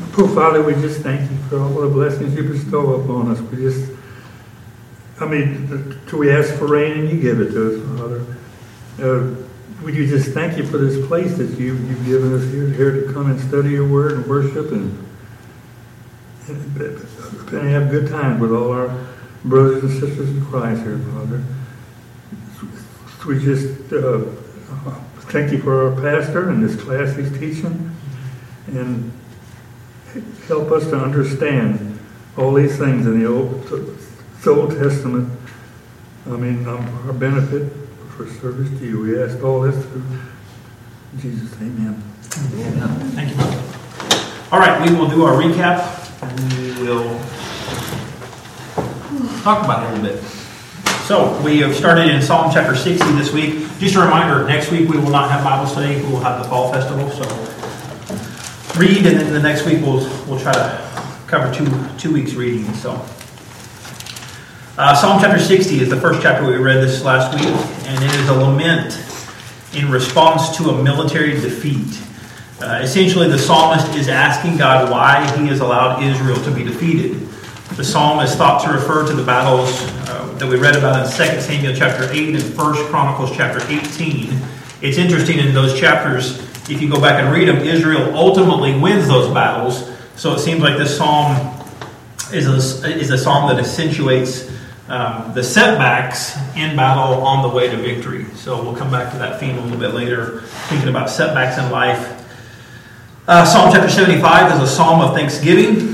Oh, Father, we just thank you for all the blessings you bestow upon us. We ask for rain and you give it to us, Father. We just thank you for this place that you've given us here to come and study your word and worship and have good times with all our brothers and sisters in Christ here, Father. We just thank you for our pastor and this class he's teaching, and help us to understand all these things in the Old Testament. Our benefit for service to you. We ask all this through Jesus. Amen. Thank you, Brother. All right, we will do our recap, and we will talk about it a little bit. So, we have started in Psalm chapter 60 this week. Just a reminder, next week we will not have Bible study. We will have the Fall Festival. So, read, and then the next week we'll try to cover two weeks reading. So, Psalm chapter 60 is the first chapter we read this last week, and it is a lament in response to a military defeat. Essentially, the psalmist is asking God why he has allowed Israel to be defeated. The psalm is thought to refer to the battles that we read about in 2 Samuel chapter 8 and 1 Chronicles chapter 18. It's interesting in those chapters, if you go back and read them, Israel ultimately wins those battles. So it seems like this psalm is a psalm that accentuates the setbacks in battle on the way to victory. So we'll come back to that theme a little bit later, thinking about setbacks in life. Psalm chapter 75 is a psalm of thanksgiving.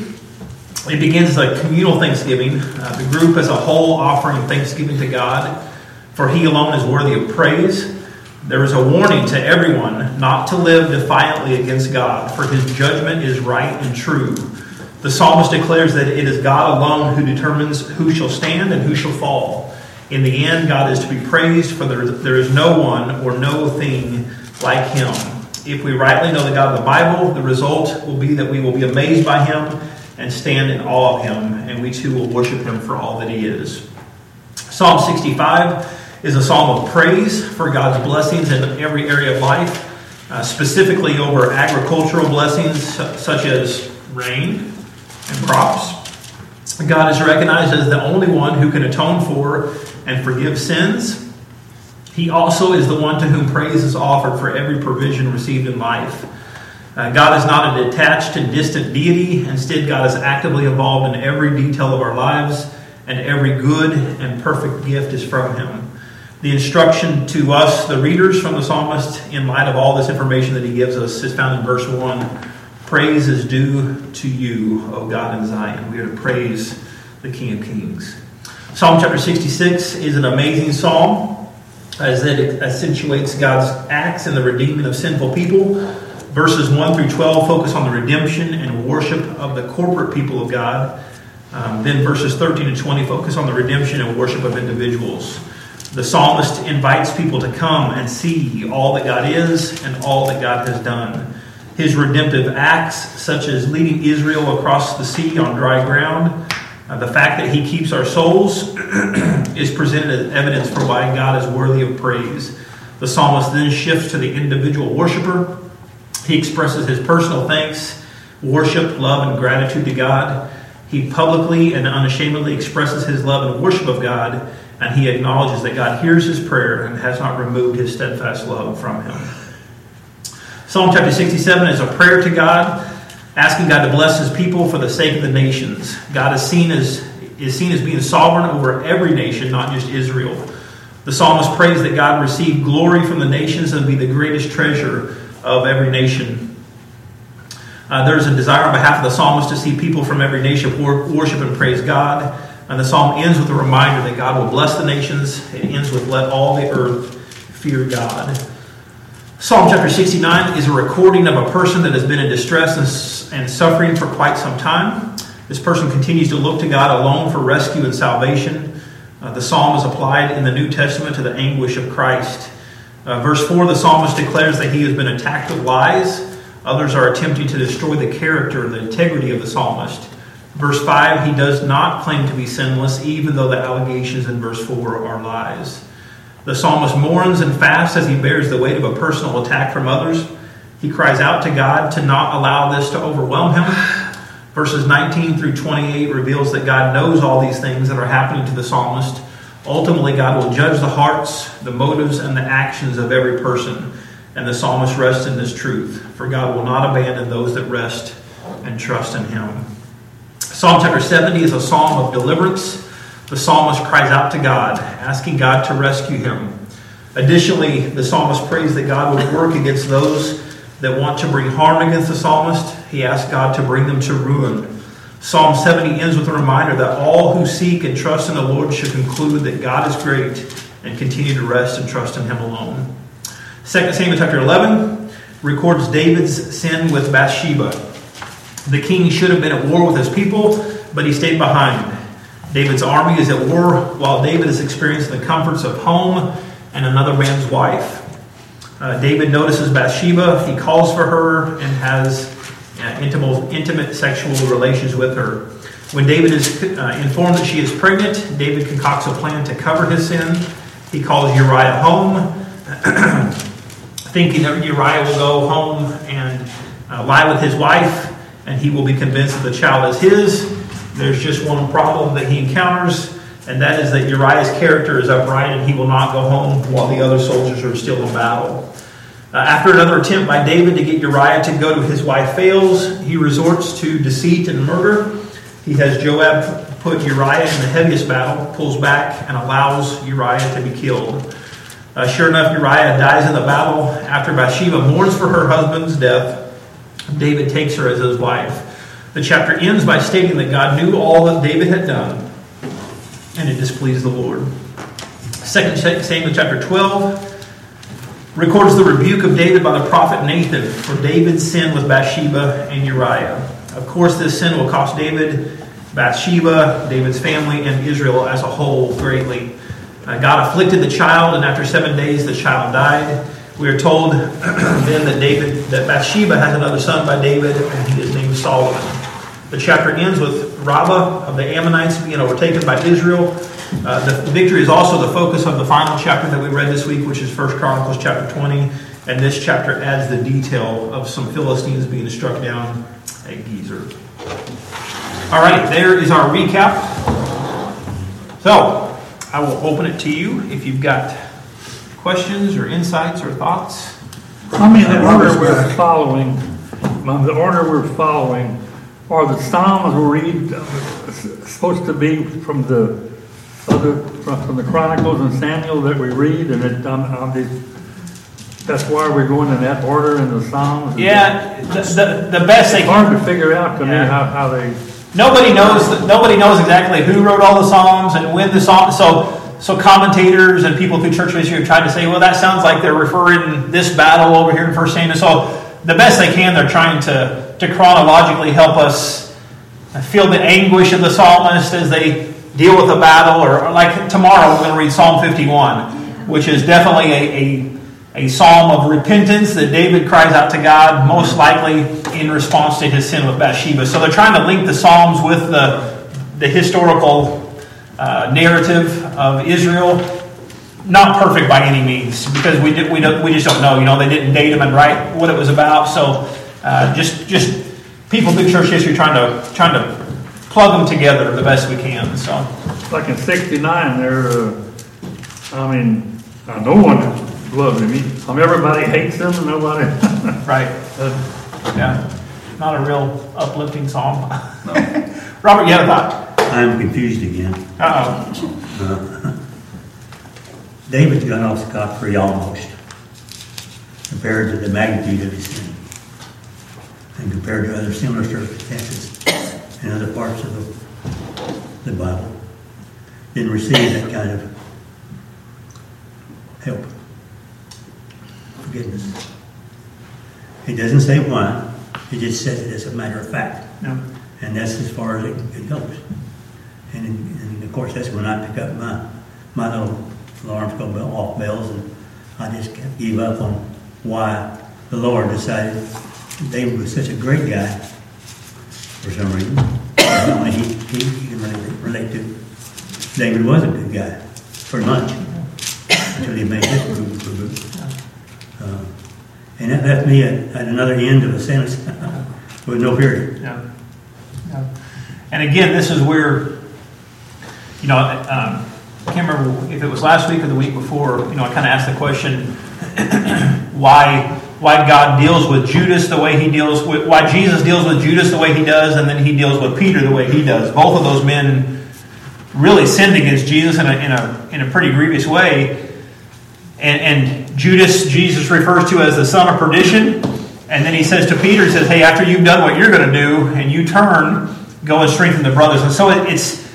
It begins as a communal thanksgiving. The group as a whole offering thanksgiving to God, for He alone is worthy of praise. There is a warning to everyone not to live defiantly against God, for His judgment is right and true. The psalmist declares that it is God alone who determines who shall stand and who shall fall. In the end, God is to be praised, for there is no one or no thing like Him. If we rightly know the God of the Bible, the result will be that we will be amazed by Him and stand in awe of Him, and we too will worship Him for all that He is. Psalm 65 is a psalm of praise for God's blessings in every area of life, specifically over agricultural blessings such as rain and crops. God is recognized as the only one who can atone for and forgive sins. He also is the one to whom praise is offered for every provision received in life. God is not a detached and distant deity. Instead, God is actively involved in every detail of our lives, and every good and perfect gift is from Him. The instruction to us, the readers from the psalmist, in light of all this information that he gives us, is found in verse 1. Praise is due to you, O God in Zion. We are to praise the King of Kings. Psalm chapter 66 is an amazing psalm, as it accentuates God's acts in the redeeming of sinful people. Verses 1 through 12 focus on the redemption and worship of the corporate people of God. Then verses 13 to 20 focus on the redemption and worship of individuals. The psalmist invites people to come and see all that God is and all that God has done. His redemptive acts, such as leading Israel across the sea on dry ground, the fact that He keeps our souls, is presented as evidence for why God is worthy of praise. The psalmist then shifts to the individual worshiper. He expresses his personal thanks, worship, love, and gratitude to God. He publicly and unashamedly expresses his love and worship of God, and he acknowledges that God hears his prayer and has not removed His steadfast love from him. Psalm chapter 67 is a prayer to God, asking God to bless His people for the sake of the nations. God is seen as being sovereign over every nation, not just Israel. The psalmist prays that God receive glory from the nations and be the greatest treasure of every nation. There's a desire on behalf of the psalmist to see people from every nation worship and praise God. And the psalm ends with a reminder that God will bless the nations. It ends with let all the earth fear God. Psalm chapter 69 is a recording of a person that has been in distress and suffering for quite some time. This person continues to look to God alone for rescue and salvation. The psalm is applied in the New Testament to the anguish of Christ. Verse 4, the psalmist declares that he has been attacked with lies. Others are attempting to destroy the character, the integrity of the psalmist. Verse 5, he does not claim to be sinless, even though the allegations in verse 4 are lies. The psalmist mourns and fasts as he bears the weight of a personal attack from others. He cries out to God to not allow this to overwhelm him. Verses 19 through 28 reveals that God knows all these things that are happening to the psalmist. Ultimately, God will judge the hearts, the motives, and the actions of every person. And the psalmist rests in this truth. For God will not abandon those that rest and trust in Him. Psalm chapter 70 is a psalm of deliverance. The psalmist cries out to God, asking God to rescue him. Additionally, the psalmist prays that God would work against those that want to bring harm against the psalmist. He asks God to bring them to ruin. Psalm 70 ends with a reminder that all who seek and trust in the Lord should conclude that God is great and continue to rest and trust in Him alone. 2 Samuel chapter 11 records David's sin with Bathsheba. The king should have been at war with his people, but he stayed behind. David's army is at war while David is experiencing the comforts of home and another man's wife. David notices Bathsheba. He calls for her and has intimate sexual relations with her. When David is informed that she is pregnant, David concocts a plan to cover his sin. He calls Uriah home, thinking that Uriah will go home and lie with his wife, and he will be convinced that the child is his. There's just one problem that he encounters, and that is that Uriah's character is upright and he will not go home while the other soldiers are still in battle. After another attempt by David to get Uriah to go to his wife fails, he resorts to deceit and murder. He has Joab put Uriah in the heaviest battle, pulls back, and allows Uriah to be killed. Sure enough, Uriah dies in the battle. After Bathsheba mourns for her husband's death, David takes her as his wife. The chapter ends by stating that God knew all that David had done, and it displeased the Lord. 2 Samuel chapter 12 records the rebuke of David by the prophet Nathan for David's sin with Bathsheba and Uriah. Of course, this sin will cost David, Bathsheba, David's family, and Israel as a whole greatly. God afflicted the child, and after 7 days the child died. We are told then that Bathsheba has another son by David, and he is named Solomon. The chapter ends with Rabbah of the Ammonites being overtaken by Israel. The victory is also the focus of the final chapter that we read this week, which is 1 Chronicles chapter 20. And this chapter adds the detail of some Philistines being struck down at Gezer. All right, there is our recap. So, I will open it to you if you've got questions or insights or thoughts. I mean, the order we're following, are the Psalms we read supposed to be from the Chronicles and Samuel that we read, and that's why we're going in that order in the Psalms? Yeah, the best they can. It's hard to figure out to me how they... Nobody knows exactly who wrote all the Psalms and when the Psalms... So commentators and people through church history have tried to say, well, that sounds like they're referring this battle over here in 1 Samuel. So the best they can, they're trying to chronologically help us feel the anguish of the psalmist as they deal with the battle. Or like tomorrow, we're going to read Psalm 51, which is definitely a psalm of repentance that David cries out to God, most likely in response to his sin with Bathsheba. So they're trying to link the Psalms with the historical narrative of Israel. Not perfect by any means, because we just don't know. They didn't date them and write what it was about. So just people through church history trying to plug them together the best we can. So like in 69, no one loves him. Everybody hates him, and nobody. Right. Yeah. Not a real uplifting psalm. No. Robert, you had a thought? I'm confused again. David's gone off scot-free almost, compared to the magnitude of his sin, and compared to other similar circumstances in other parts of the Bible. Didn't receive that kind of help, forgiveness. He doesn't say why. He just says it as a matter of fact. No. And that's as far as it goes. And of course, that's when I pick up my little alarms go off bells, and I just give up on why the Lord decided David was such a great guy for some reason. Only he can relate to David was a good guy, pretty much, until he made this group. And that left me at another end of a sentence with no period. Yeah. And again, this is where, I can't remember if it was last week or the week before, I kind of asked the question, why God deals with Judas the way he deals with, why Jesus deals with Judas the way he does, and then he deals with Peter the way he does. Both of those men really sinned against Jesus in a pretty grievous way. And Judas, Jesus refers to as the son of perdition. And then he says to Peter, he says, hey, after you've done what you're going to do, and you turn, go and strengthen the brothers. And so it's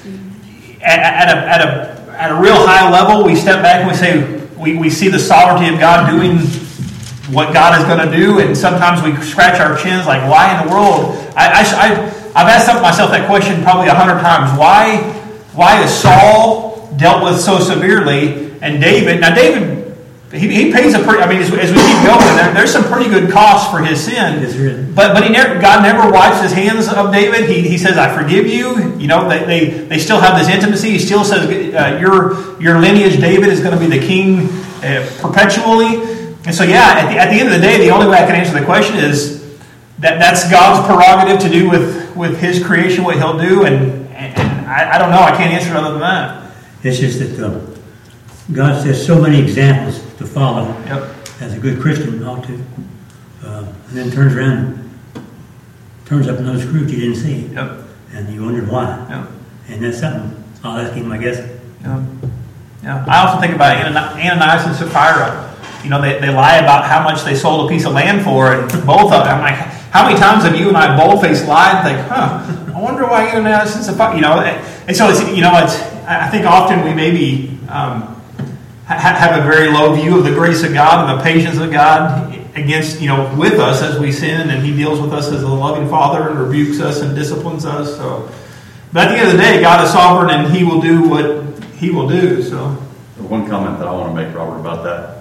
at a real high level, we step back and we say, we see the sovereignty of God doing what God is going to do, and sometimes we scratch our chins like, why in the world? I've asked myself that question probably 100 times. Why is Saul dealt with so severely, and David? Now David, he pays a pretty. I mean, as we keep going, there's some pretty good costs for his sin. But God never wipes his hands of David. He says, "I forgive you." They still have this intimacy. He still says, "Your lineage, David, is going to be the king perpetually." And so, at the end of the day, the only way I can answer the question is that's God's prerogative to do with His creation what He'll do, and I don't know. I can't answer it other than that. It's just that God says so many examples to follow. Yep. As a good Christian ought to, and then turns around, turns up another Scrooge you didn't see, Yep. and you wondered why. Yep. And that's something I'll ask him, I guess. Yeah. I also think about Ananias and Sapphira. They lie about how much they sold a piece of land for, and both of them. I'm like, how many times have you and I bold-faced lied and think, I wonder why Ananias and Sapphira, and so it's, I think often we maybe have a very low view of the grace of God and the patience of God against, with us as we sin, and He deals with us as a loving Father and rebukes us and disciplines us. So, but at the end of the day, God is sovereign and He will do what He will do. So, one comment that I want to make, Robert, about that.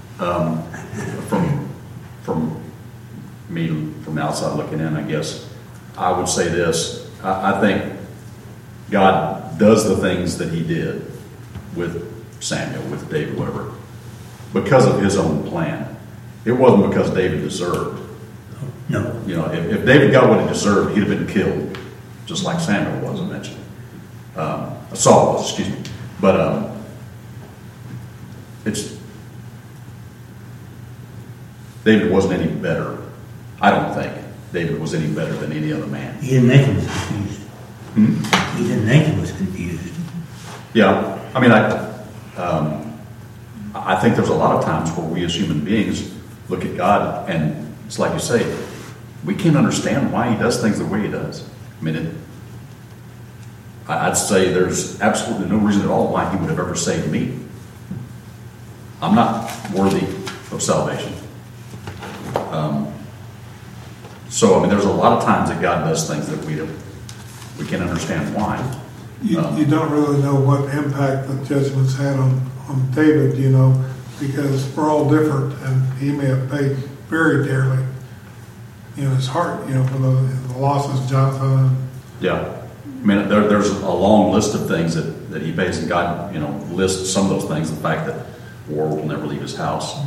From me, from the outside looking in, I guess, I would say this. I think God does the things that He did with Samuel, with David, whatever, because of His own plan. It wasn't because David deserved. No. If David got what he deserved, he'd have been killed, just like Samuel was eventually. Saul was, excuse me. But David wasn't any better. I don't think David was any better than any other man. He didn't think he was confused. He didn't think he was confused. Yeah. I mean, I think there's a lot of times where we as human beings look at God, and it's like you say, we can't understand why He does things the way He does. I mean, I'd say there's absolutely no reason at all why He would have ever saved me. I'm not worthy of salvation. So, I mean, there's a lot of times that God does things that we can't understand why. You don't really know what impact the judgments had on David, because we're all different, and he may have paid very dearly, his heart, for the losses of Jonathan. Yeah. I mean, there's a long list of things that he pays, and God, lists some of those things. The fact that war will never leave his house.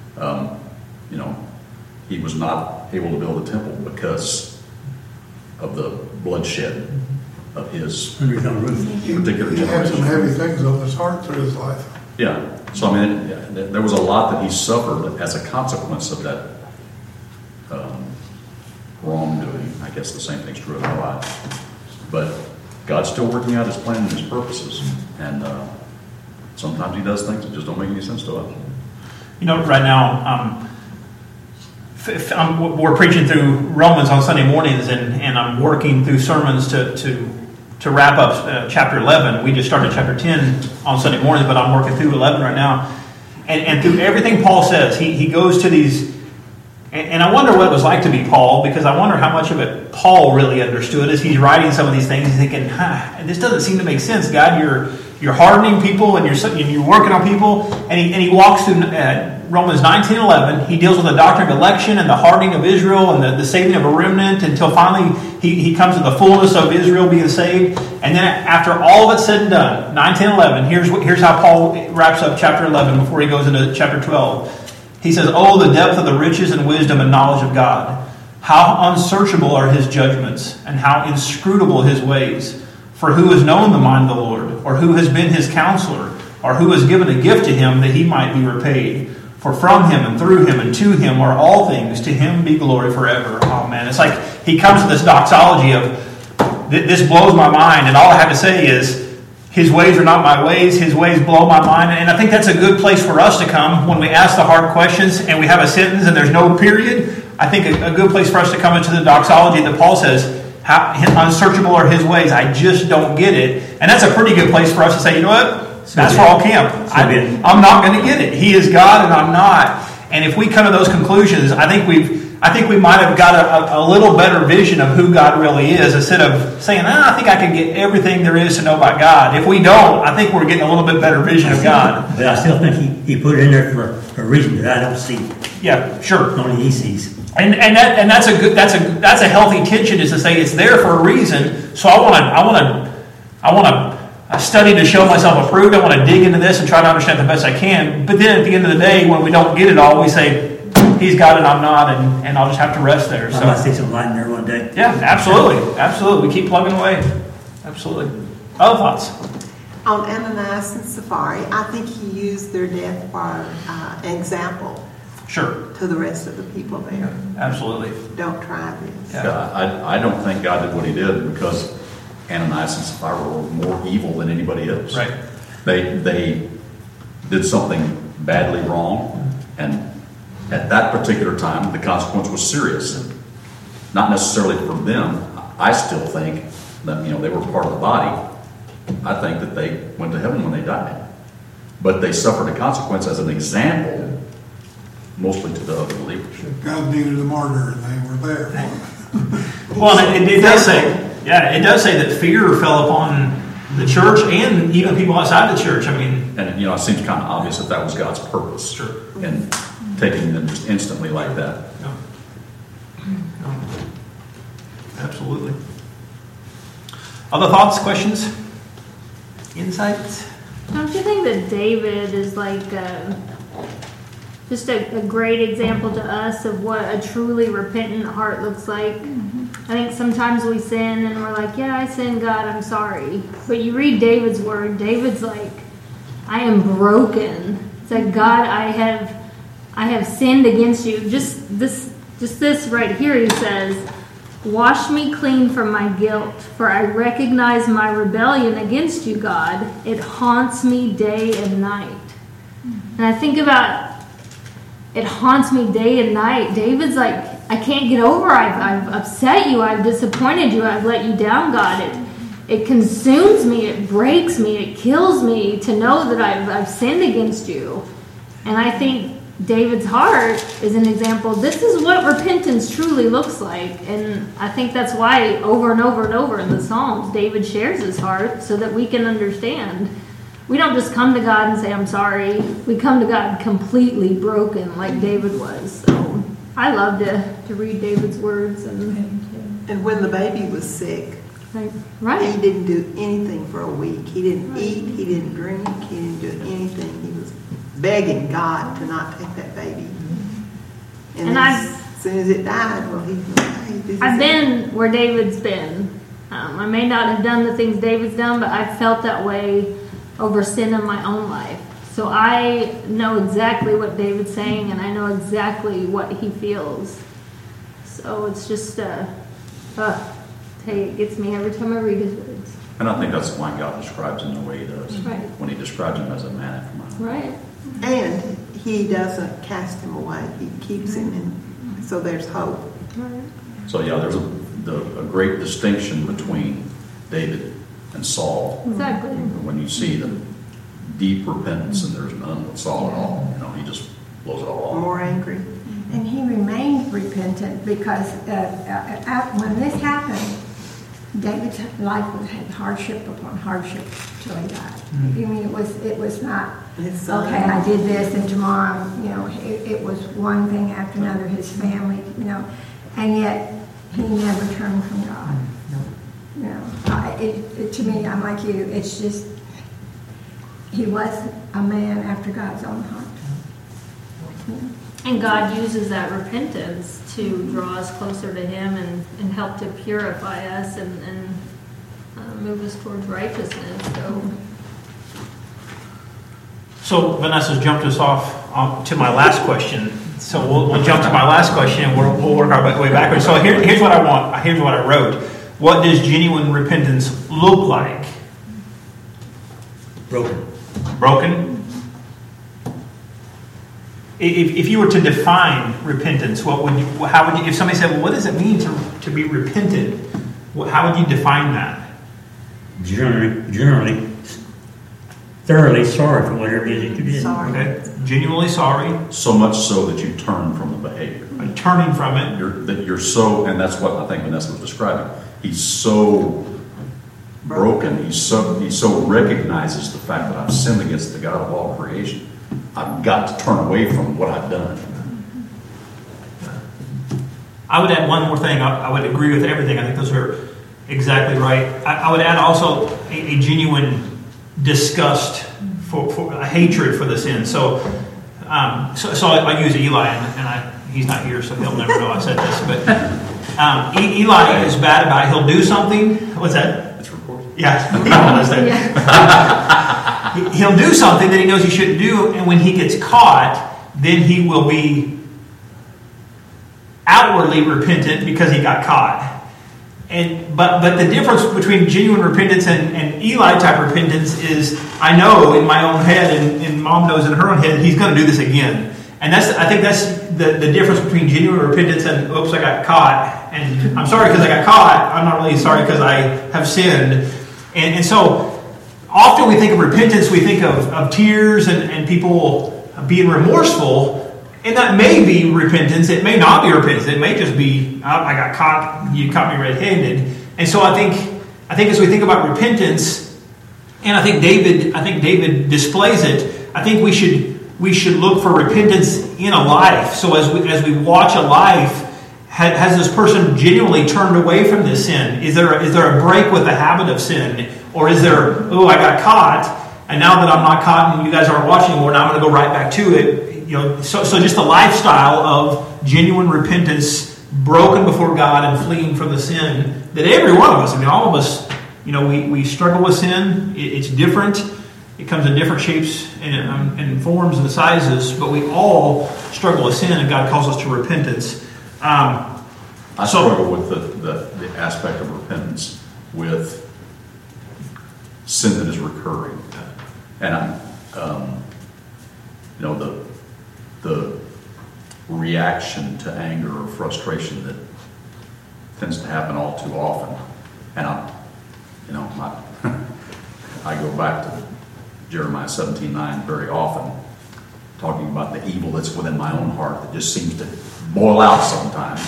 He was not able to build a temple because of the bloodshed of his particular He had some generation. heavy things on his heart through his life. Yeah. So, I mean, there was a lot that he suffered as a consequence of that wrongdoing. I guess the same thing's true of our lives. But God's still working out His plan and His purposes. And sometimes He does things that just don't make any sense to us. Right now, we're preaching through Romans on Sunday mornings, and I'm working through sermons to wrap up chapter 11. We just started chapter 10 on Sunday mornings, but I'm working through 11 right now. And through everything Paul says, he goes to these, and I wonder what it was like to be Paul, because I wonder how much of it Paul really understood as he's writing some of these things. He's thinking, this doesn't seem to make sense, God. You're hardening people, and you're working on people. And he walks through Romans 9, 10, 11. He deals with the doctrine of election and the hardening of Israel and the saving of a remnant until finally he comes to the fullness of Israel being saved. And then after all of it's said and done, 9, 10, 11, here's how Paul wraps up chapter 11 before he goes into chapter 12. He says, "Oh, the depth of the riches and wisdom and knowledge of God. How unsearchable are his judgments, and how inscrutable his ways. For who has known the mind of the Lord, or who has been his counselor, or who has given a gift to him that he might be repaid? For from him and through him and to him are all things. To him be glory forever. Amen. It's like he comes to this doxology of, this blows my mind, and all I have to say is, his ways are not my ways, his ways blow my mind. And I think that's a good place for us to come when we ask the hard questions and we have a sentence and there's no period. I think a good place for us to come into the doxology that Paul says, how unsearchable are his ways, I just don't get it. And that's a pretty good place for us to say, you know what, that's where I'll camp. I'm not going to get it. He is God and I'm not. And if we come to those conclusions, I think we might have got a little better vision of who God really is, instead of saying, I think I can get everything there is to know about God. If we don't, I think we're getting a little bit better vision of God. But I still think he put it in there for a reason that I don't see. Yeah, sure. Only he sees. And that's a healthy tension, is to say it's there for a reason. So I want to study to show myself approved. I want to dig into this and try to understand the best I can. But then at the end of the day, when we don't get it all, we say, he's God and I'm not, and I'll just have to rest there. So I might see some light in there one day. Yeah, absolutely. Absolutely. We keep plugging away. Absolutely. Other thoughts? On Ananias and Sapphira, I think he used their death for an example. Sure. To the rest of the people there. Absolutely. Don't try this. Yeah, I don't think God did what he did because Ananias and Sapphira were more evil than anybody else. Right. They did something badly wrong, and at that particular time, the consequence was serious. Not necessarily for them. I still think that, they were part of the body. I think that they went to heaven when they died. But they suffered a consequence as an example, mostly to the other believers. God needed a martyr, and they were there for him. Well, it does say that fear fell upon the church and even people outside the church. I mean, and it seems kind of obvious that was God's purpose. Sure. And taking them just instantly like that. No. Absolutely. Other thoughts, questions, insights? Don't you think that David is like just a great example to us of what a truly repentant heart looks like? I think sometimes we sin and we're like, yeah, I sinned, God, I'm sorry. But you read David's word, David's like, I am broken. It's like, God, I have sinned against you. Just this right here, he says, wash me clean from my guilt, for I recognize my rebellion against you, God. It haunts me day and night. And I think about, it haunts me day and night. David's like, I can't get over. I've upset you. I've disappointed you. I've let you down, God. It consumes me. It breaks me. It kills me to know that I've sinned against you. And I think David's heart is an example. This is what repentance truly looks like. And I think that's why over and over and over in the Psalms, David shares his heart so that we can understand. We don't just come to God and say, I'm sorry. We come to God completely broken like David was. So I love to read David's words. And when the baby was sick, right. He didn't do anything for a week. He didn't eat. He didn't drink. He didn't do anything. He was begging God to not take that baby. And as soon as it died, well, I've been where David's been. I may not have done the things David's done, but I felt that way over sin in my own life. So I know exactly what David's saying, and I know exactly what he feels. So it's just, it gets me every time I read his words. And I think that's why God describes him the way he does. Right. When he describes him as a man after my own. Right. And he doesn't cast him away. He keeps him in. So there's hope. Right. So yeah, there's a great distinction between David and Saul. Exactly. When you see the deep repentance, and there's none with Saul at all. He just blows it all off. More angry. And he remained repentant because when this happened, David's life had hardship upon hardship till he died. I mean, it was not okay. I did this, and tomorrow, it was one thing after another. His family, and yet he never turned from God. To me, I'm like you. It's just he was a man after God's own heart. And God uses that repentance to draw us closer to Him and help to purify us and move us towards righteousness. So Vanessa's jumped us off to my last question. So we'll jump to my last question and we'll work our way backwards. So here's what I want. Here's what I wrote. What does genuine repentance look like? Broken? If you were to define repentance, how would you, if somebody said, well, what does it mean to be repentant? How would you define that? Generally, thoroughly sorry for whatever it is that you did. Sorry. Okay. Genuinely sorry. So much so that you turn from the behavior. Turning from it. You're so, and that's what I think Vanessa was describing. He's so broken. He so recognizes the fact that I've sinned against the God of all creation. I've got to turn away from what I've done. I would add one more thing. I would agree with everything. I think those are exactly right. I would add also a genuine disgust for a hatred for the sin. So I use Eli, and he's not here, so he'll never know I said this. But Eli is bad about it. He'll do something. What's that? It's recorded. Yeah. He'll do something that he knows he shouldn't do, and when he gets caught, then he will be outwardly repentant because he got caught. But the difference between genuine repentance and Eli type repentance is, I know in my own head, and Mom knows in her own head, he's going to do this again. And I think that's the difference between genuine repentance and, oops, I got caught. And I'm sorry because I got caught. I'm not really sorry because I have sinned. And so often we think of repentance, we think of tears and people being remorseful. And that may be repentance. It may not be repentance. It may just be, I got caught. You caught me red-handed. And so I think as we think about repentance, and I think David displays it. I think we should look for repentance in a life. So as we watch a life, has this person genuinely turned away from this sin? Is there a break with the habit of sin, or is there, I got caught, and now that I'm not caught and you guys aren't watching anymore, now I'm going to go right back to it. So just a lifestyle of genuine repentance, broken before God and fleeing from the sin that every one of us, all of us, we struggle with sin. It's different. It comes in different shapes and forms and sizes, but we all struggle with sin, and God calls us to repentance. I struggle with the aspect of repentance with sin that is recurring, and the reaction to anger or frustration that tends to happen all too often. And I go back to Jeremiah 17:9 very often, talking about the evil that's within my own heart that just seems to boil out sometimes.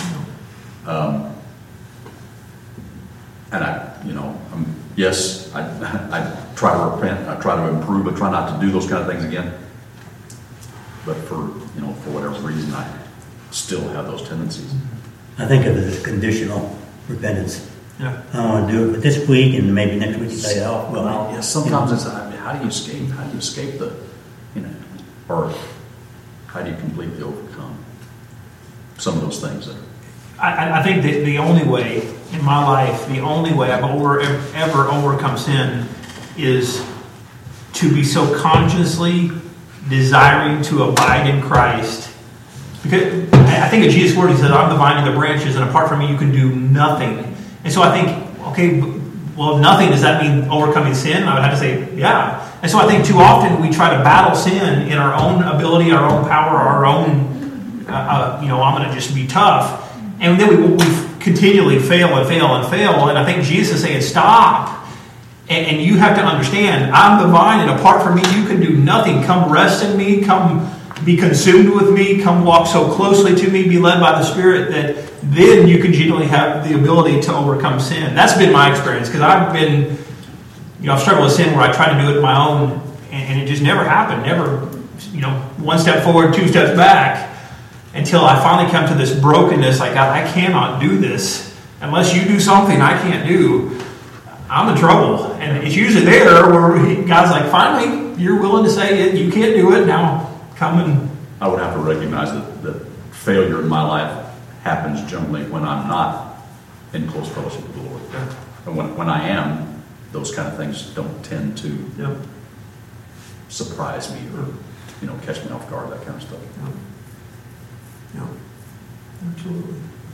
Yes, I try to repent, I try to improve, I try not to do those kind of things again. But for whatever reason, I still have those tendencies. I think of it as conditional repentance. Yeah. I want to do it, but this week and maybe next week you say, "Oh, well." Yeah, sometimes it's how do you escape? How do you escape or how do you completely overcome some of those things that are? I think that the only way in my life, the only way I've ever overcome sin is to be so consciously desiring to abide in Christ. Because I think of Jesus' word, he said, I'm the vine and the branches, and apart from me you can do nothing. And so I think, okay, well, nothing, does that mean overcoming sin? I would have to say, yeah. And so I think too often we try to battle sin in our own ability, our own power, our own, I'm going to just be tough. And then we continually fail and fail and fail. And I think Jesus is saying, stop. And you have to understand, I'm the vine, and apart from me, you can do nothing. Come rest in me. Come be consumed with me. Come walk so closely to me. Be led by the Spirit that then you can genuinely have the ability to overcome sin. That's been my experience, because I've struggled with sin where I try to do it on my own, and it just never happened. Never, one step forward, two steps back, until I finally come to this brokenness. Like, God, I cannot do this. Unless you do something I can't do, I'm in trouble. And it's usually there where God's like, finally, you're willing to say it. You can't do it. Now come and I would have to recognize that failure in my life happens generally when I'm not in close fellowship with the Lord. Yeah. And when I am, those kind of things don't tend to Yeah. surprise me or, catch me off guard, that kind of stuff. Yeah. Absolutely.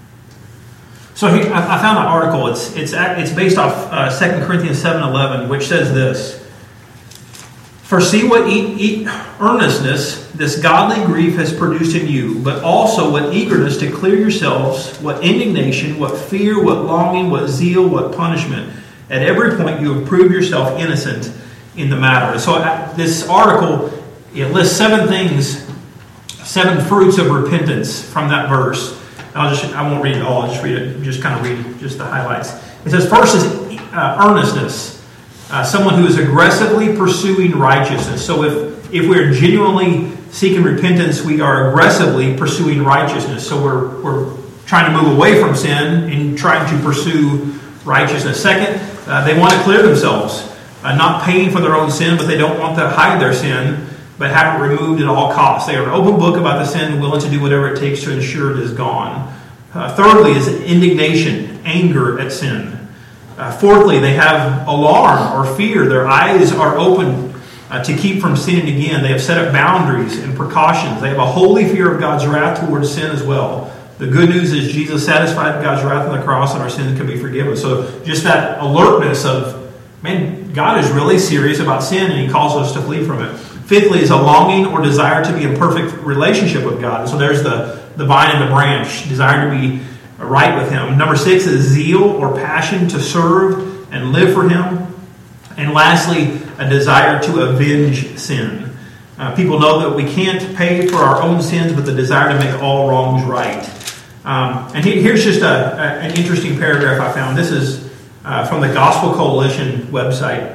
So I found an article. It's based off 2 Corinthians 7:11, which says this: "For see what earnestness this godly grief has produced in you, but also what eagerness to clear yourselves, what indignation, what fear, what longing, what zeal, what punishment. At every point you have proved yourself innocent in the matter." So this article, it lists 7 things, 7 fruits of repentance from that verse. I won't read it all. I'll just read it. Just kind of read just the highlights. It says, first is earnestness. Someone who is aggressively pursuing righteousness. So if we're genuinely seeking repentance, we are aggressively pursuing righteousness. So we're trying to move away from sin and trying to pursue righteousness. Second, they want to clear themselves, not paying for their own sin, but they don't want to hide their sin, but have it removed at all costs. They are an open book about the sin, willing to do whatever it takes to ensure it is gone. Thirdly is indignation, anger at sin. Fourthly, they have alarm or fear. Their eyes are open to keep from sinning again. They have set up boundaries and precautions. They have a holy fear of God's wrath towards sin as well. The good news is Jesus satisfied God's wrath on the cross and our sins can be forgiven. So just that alertness of, man, God is really serious about sin and He calls us to flee from it. Fifthly is a longing or desire to be in perfect relationship with God. And so there's the vine and the branch, desire to be right with Him. Number 6 is zeal or passion to serve and live for Him. And lastly, a desire to avenge sin. People know that we can't pay for our own sins, but the desire to make all wrongs right. And here's just an interesting paragraph I found. This is from the Gospel Coalition website.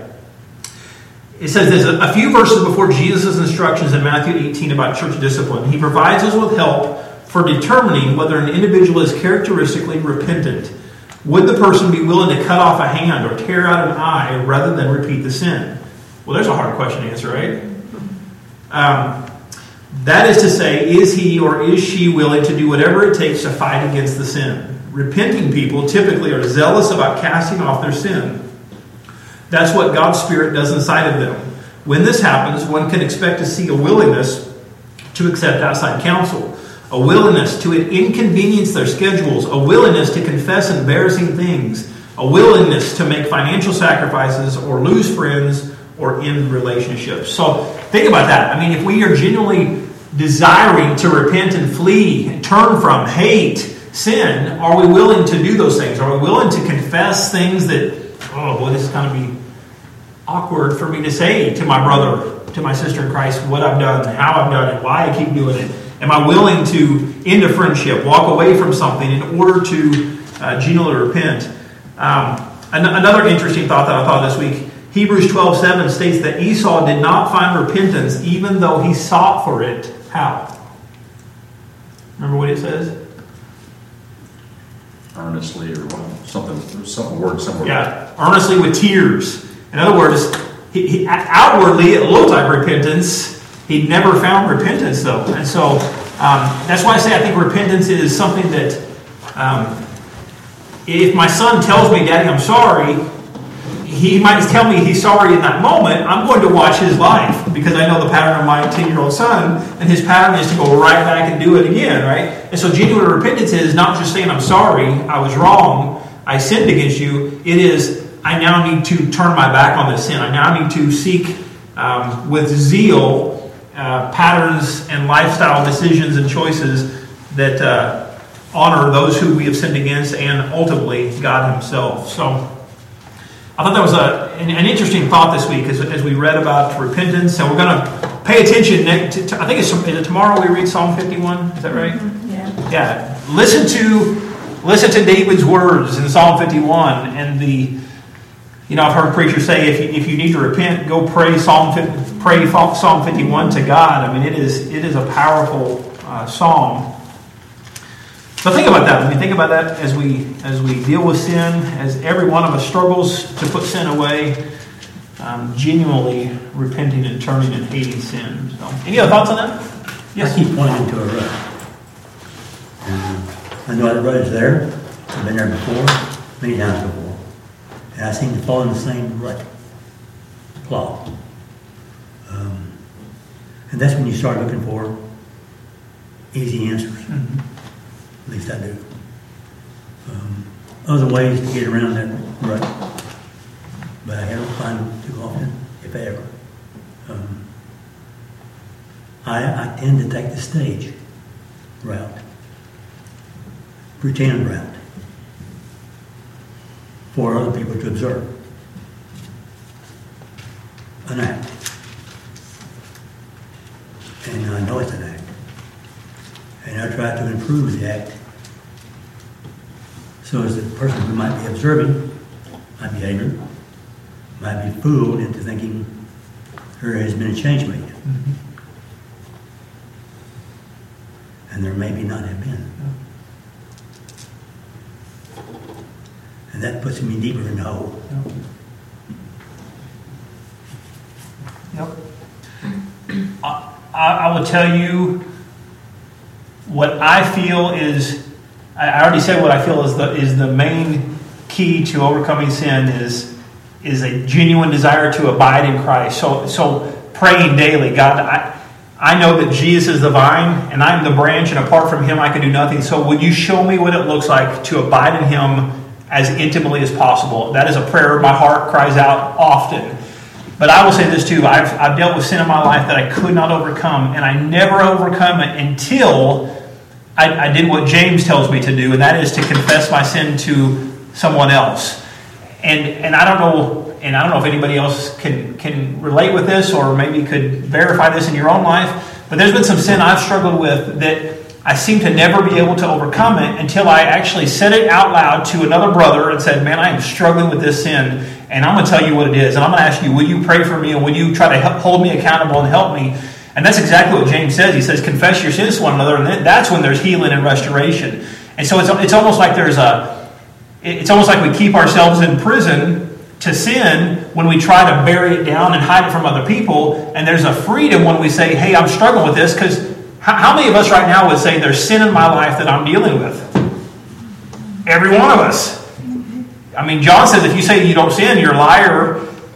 It says this: a few verses before Jesus' instructions in Matthew 18 about church discipline, He provides us with help for determining whether an individual is characteristically repentant. Would the person be willing to cut off a hand or tear out an eye rather than repeat the sin? Well, there's a hard question to answer, right? That is to say, is he or is she willing to do whatever it takes to fight against the sin? Repenting people typically are zealous about casting off their sin. That's what God's Spirit does inside of them. When this happens, one can expect to see a willingness to accept outside counsel, a willingness to inconvenience their schedules, a willingness to confess embarrassing things, a willingness to make financial sacrifices or lose friends or end relationships. So think about that. I mean, if we are genuinely desiring to repent and flee and turn from hate, sin, are we willing to do those things? Are we willing to confess things that, oh boy, this is going to be awkward for me to say to my brother, to my sister in Christ, what I've done, how I've done it, why I keep doing it? Am I willing to end a friendship, walk away from something in order to genuinely repent? Another interesting thought that I thought this week, Hebrews 12:7 states that Esau did not find repentance even though he sought for it. How? Remember what it says? Earnestly or something word somewhere. Yeah, earnestly with tears. In other words, he outwardly it looked like repentance. He never found repentance though. And so that's why I say I think repentance is something that if my son tells me, Daddy, I'm sorry, he might tell me he's sorry in that moment. I'm going to watch his life because I know the pattern of my 10-year-old son, and his pattern is to go right back and do it again, right? And so genuine repentance is not just saying I'm sorry, I was wrong, I sinned against you. It is, I now need to turn my back on this sin. I now need to seek with zeal patterns and lifestyle decisions and choices that honor those who we have sinned against and ultimately God Himself. So I thought that was an interesting thought this week as we read about repentance. And we're going to pay attention. I think is it tomorrow we read Psalm 51? Is that right? Yeah. Yeah. Listen to David's words in Psalm 51. And I've heard preachers say if you need to repent, go pray Psalm 51 to God. I mean, it is a powerful psalm. So think about that. When we think about that as we deal with sin, as every one of us struggles to put sin away, genuinely repenting and turning and hating sin. So, any other thoughts on that? Yes. I keep pointing to a rut. And I know that rut is there. I've been there before, many times before. And I seem to fall in the same rut. Plot. And that's when you start looking for easy answers. Mm-hmm. At least I do. Other ways to get around that rut, but I don't find them too often, if ever. I tend to take the stage route, pretend route, for other people to observe. An act. And I know it's an act. And I try to improve the act so as the person who might be observing my behavior might be fooled into thinking there has been a change made. Mm-hmm. And there maybe not have been. And that puts me deeper in the hole. Yep. I will tell you what I feel is, I already said what I feel is the main key to overcoming sin is a genuine desire to abide in Christ. So praying daily, God, I know that Jesus is the vine and I'm the branch, and apart from Him I can do nothing. So would you show me what it looks like to abide in Him as intimately as possible? That is a prayer my heart cries out often. But I will say this too, I've dealt with sin in my life that I could not overcome, and I never overcome it until I did what James tells me to do, and that is to confess my sin to someone else. And I don't know if anybody else can relate with this or maybe could verify this in your own life, but there's been some sin I've struggled with that I seem to never be able to overcome it until I actually said it out loud to another brother and said, man, I am struggling with this sin, and I'm going to tell you what it is. And I'm going to ask you, will you pray for me, and will you try to hold me accountable and help me? And that's exactly what James says. He says, confess your sins to one another, and that's when there's healing and restoration. And so it's almost like it's almost like we keep ourselves in prison to sin when we try to bury it down and hide it from other people. And there's a freedom when we say, hey, I'm struggling with this, because how many of us right now would say there's sin in my life that I'm dealing with? Every one of us. I mean, John says if you say you don't sin, you're a liar.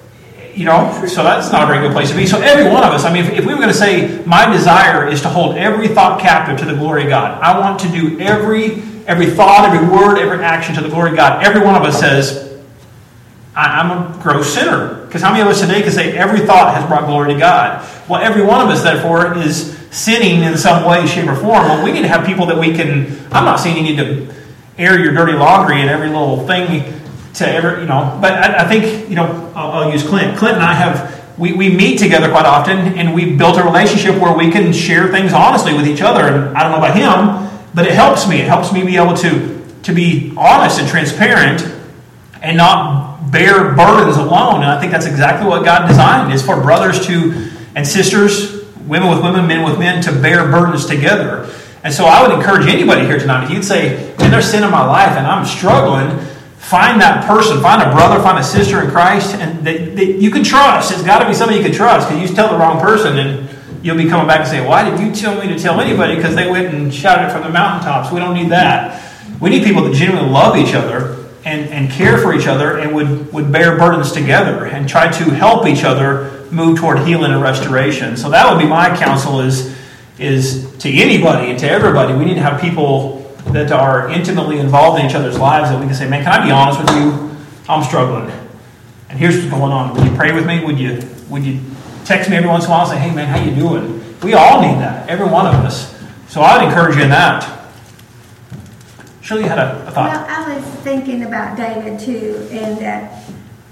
So that's not a very good place to be. So every one of us, I mean, if we were going to say my desire is to hold every thought captive to the glory of God, I want to do every thought, every word, every action to the glory of God. Every one of us says, I'm a gross sinner. Because how many of us today can say every thought has brought glory to God? Well, every one of us, therefore, is sinning in some way, shape, or form. Well, we need to have people that we can... I'm not saying you need to air your dirty laundry and every little thing to ever, but I think, I'll use Clint. Clint and I we meet together quite often, and we built a relationship where we can share things honestly with each other. And I don't know about him, but it helps me. It helps me be able to be honest and transparent and not bear burdens alone. And I think that's exactly what God designed, is for brothers and sisters, women with women, men with men, to bear burdens together. And so I would encourage anybody here tonight, if you'd say, man, there's sin in my life and I'm struggling, find that person, find a brother, find a sister in Christ, and that you can trust. It's got to be somebody you can trust, because you tell the wrong person and you'll be coming back and saying, why did you tell me to tell anybody? Because they went and shouted it from the mountaintops. We don't need that. We need people that genuinely love each other and care for each other and would bear burdens together and try to help each other move toward healing and restoration. So that would be my counsel is to anybody and to everybody. We need to have people that are intimately involved in each other's lives that we can say, man, can I be honest with you? I'm struggling. And here's what's going on. Would you pray with me? Would you text me every once in a while and say, hey, man, how you doing? We all need that. Every one of us. So I would encourage you in that. Shirley, you had a thought. Well, I was thinking about David, too, and that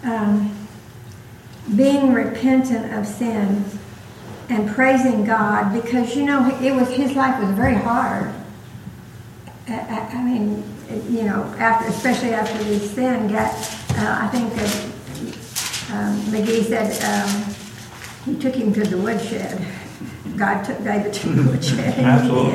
being repentant of sins and praising God, because, his life was very hard. Especially after his sin, I think that McGee said he took him to the woodshed. God took David to the woodshed. Absolutely.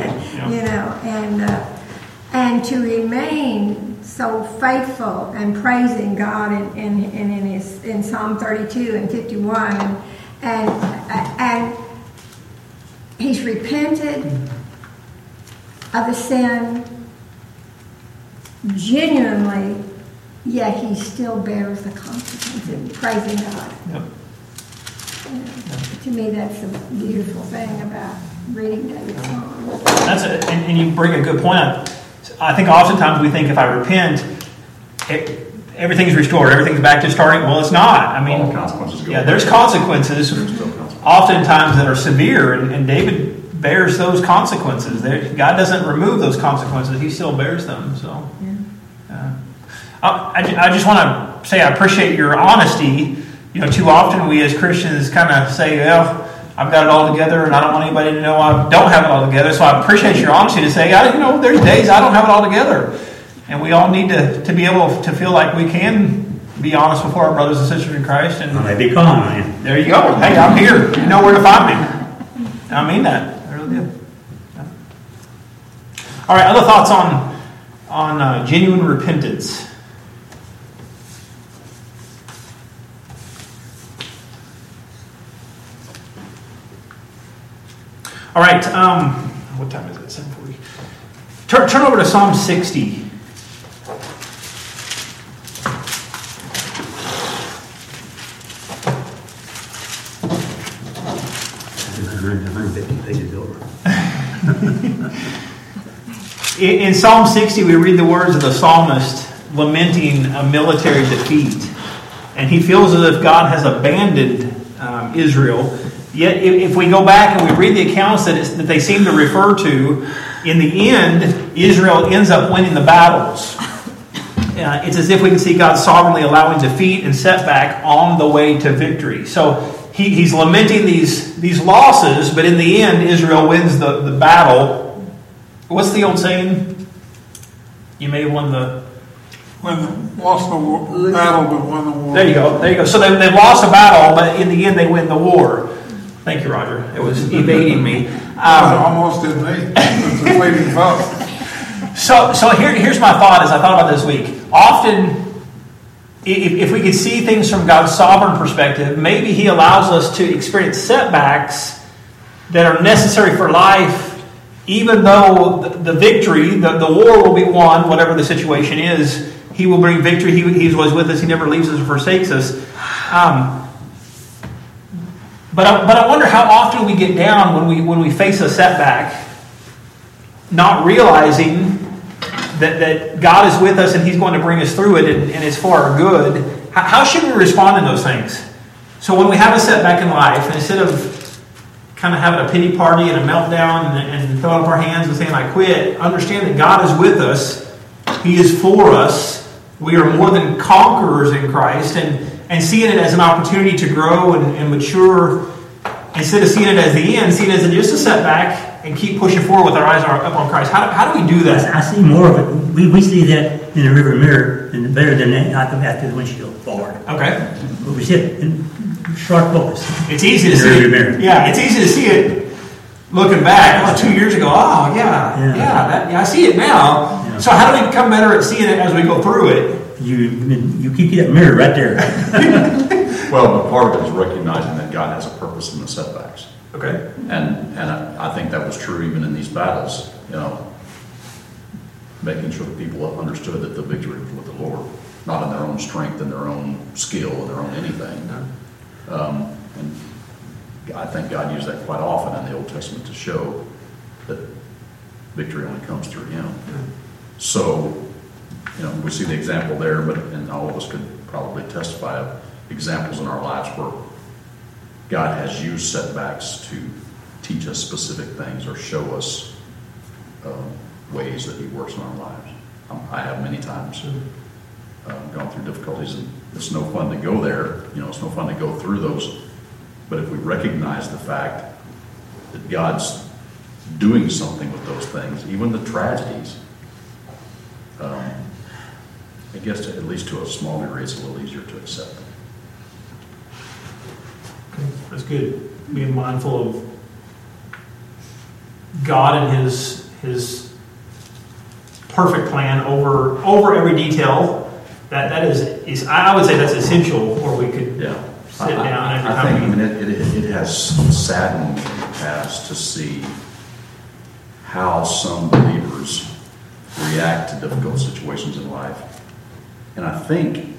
And to remain so faithful and praising God in Psalm 32 and 51 and he's repented of the sin genuinely, yet he still bears the consequences, praising God. Yep. To me, that's the beautiful thing about reading David's Psalm. And you bring a good point up. I think oftentimes we think if I repent, everything's restored, everything's back to starting. Well, it's not. I mean, all the consequences go there's consequences, oftentimes that are severe, and David bears those consequences. God doesn't remove those consequences; He still bears them. So, I just want to say I appreciate your honesty. Too often we as Christians kind of say, well, I've got it all together and I don't want anybody to know I don't have it all together. So I appreciate your honesty to say, there's days I don't have it all together. And we all need to be able to feel like we can be honest before our brothers and sisters in Christ. And maybe calling on you. There you go. Hey, I'm here. You know where to find me. And I mean that. I really do. Yeah. All right, other thoughts on genuine repentance? All right, what time is it? 7:40. Turn over to Psalm 60. In Psalm 60, we read the words of the psalmist lamenting a military defeat. And he feels as if God has abandoned Israel. Yet, if we go back and we read the accounts that they seem to refer to, in the end, Israel ends up winning the battles. It's as if we can see God sovereignly allowing defeat and setback on the way to victory. So he's lamenting these losses, but in the end, Israel wins the battle. What's the old saying? You may have won the... Lost the battle, but won the war. There you go. So they've lost a battle, but in the end, they win the war. Thank you, Roger. It was evading me. Almost did me. It's a fleeting thought. So here's my thought as I thought about this week. Often, if we could see things from God's sovereign perspective, maybe He allows us to experience setbacks that are necessary for life, even though the victory, the war will be won, whatever the situation is. He will bring victory. He's always with us. He never leaves us or forsakes us. But I wonder how often we get down when we face a setback, not realizing that God is with us and He's going to bring us through it and it's for our good. How should we respond to those things? So when we have a setback in life, instead of kind of having a pity party and a meltdown and throwing up our hands and saying, I quit, understand that God is with us. He is for us. We are more than conquerors in Christ. And seeing it as an opportunity to grow and mature, instead of seeing it as the end, seeing it as just a setback and keep pushing forward with our eyes up on Christ. How do we do that? I see more of it. We see that in the rear mirror and better than that after the windshield forward. Okay. We see it in sharp focus. It's easy to see it. Mirror. Yeah, it's easy to see it looking back. 2 years ago, I see it now. Yeah. So how do we become better at seeing it as we go through it? You keep that mirror right there. Well, but part of it is recognizing that God has a purpose in the setbacks. Okay. And I think that was true even in these battles, making sure that people understood that the victory was with the Lord, not in their own strength and their own skill and their own anything. And I think God used that quite often in the Old Testament to show that victory only comes through Him. So, we see the example there, and all of us could probably testify of examples in our lives where God has used setbacks to teach us specific things or show us ways that He works in our lives. I have many times gone through difficulties, and it's no fun to go there. It's no fun to go through those. But if we recognize the fact that God's doing something with those things, even the tragedies, I guess at least to a small degree, it's a little easier to accept. Okay, that's good. Being mindful of God and His perfect plan over every detail. That is I would say that's essential, or we could sit down every time. I think it has saddened past to see how some believers react to difficult situations in life. And I think,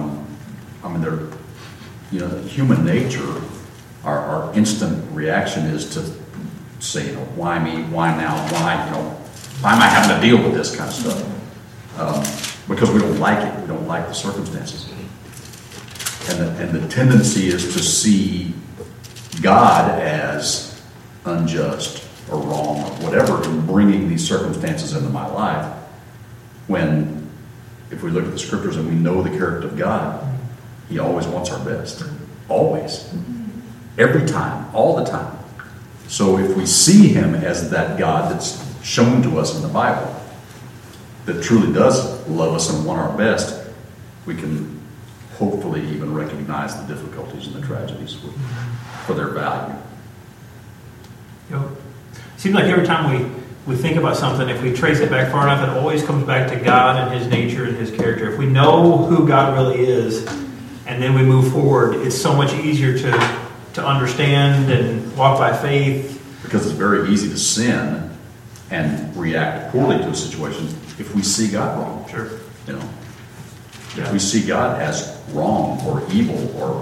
human nature, our instant reaction is to say, why me? Why now? Why am I having to deal with this kind of stuff? Because we don't like it. We don't like the circumstances. And the tendency is to see God as unjust or wrong or whatever in bringing these circumstances into my life, when if we look at the scriptures and we know the character of God, He always wants our best. Always. Every time. All the time. So if we see Him as that God that's shown to us in the Bible, that truly does love us and want our best, we can hopefully even recognize the difficulties and the tragedies for their value. Yep. Seems like every time we think about something, if we trace it back far enough, it always comes back to God and His nature and His character. If we know who God really is, and then we move forward, it's so much easier to understand and walk by faith. Because it's very easy to sin and react poorly to a situation if we see God wrong. Sure. If we see God as wrong or evil or,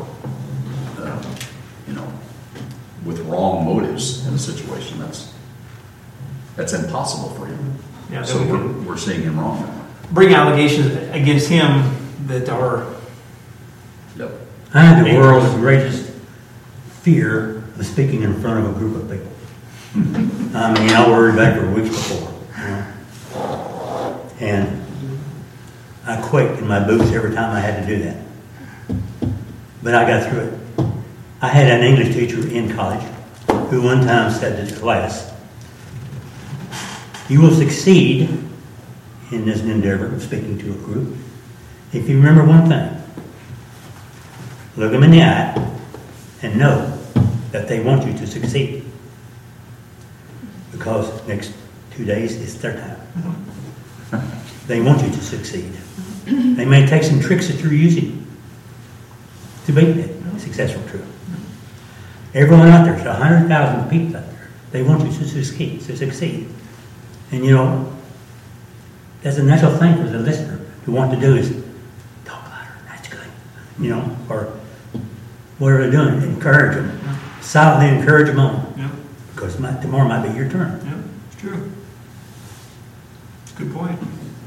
with wrong motives in a situation, that's impossible for Him. Yeah, so we're seeing Him wrong. Bring allegations against Him that are... Yep. I had the world's greatest fear of speaking in front of a group of people. I worried about it for weeks before. And I quaked in my boots every time I had to do that. But I got through it. I had an English teacher in college who one time said to the class, "You will succeed in this endeavor of speaking to a group if you remember one thing. Look them in the eye and know that they want you to succeed. Because next 2 days it's their time. They want you to succeed. They may take some tricks that you're using to make that successful trip. Everyone out there, there's 100,000 people out there. They want you to succeed. And that's a natural thing for the listener to want to do is talk louder. That's good. Or whatever they're doing, encourage them. Silently encourage them on. Yeah. Because tomorrow might be your turn. Yeah, it's true. It's a good point.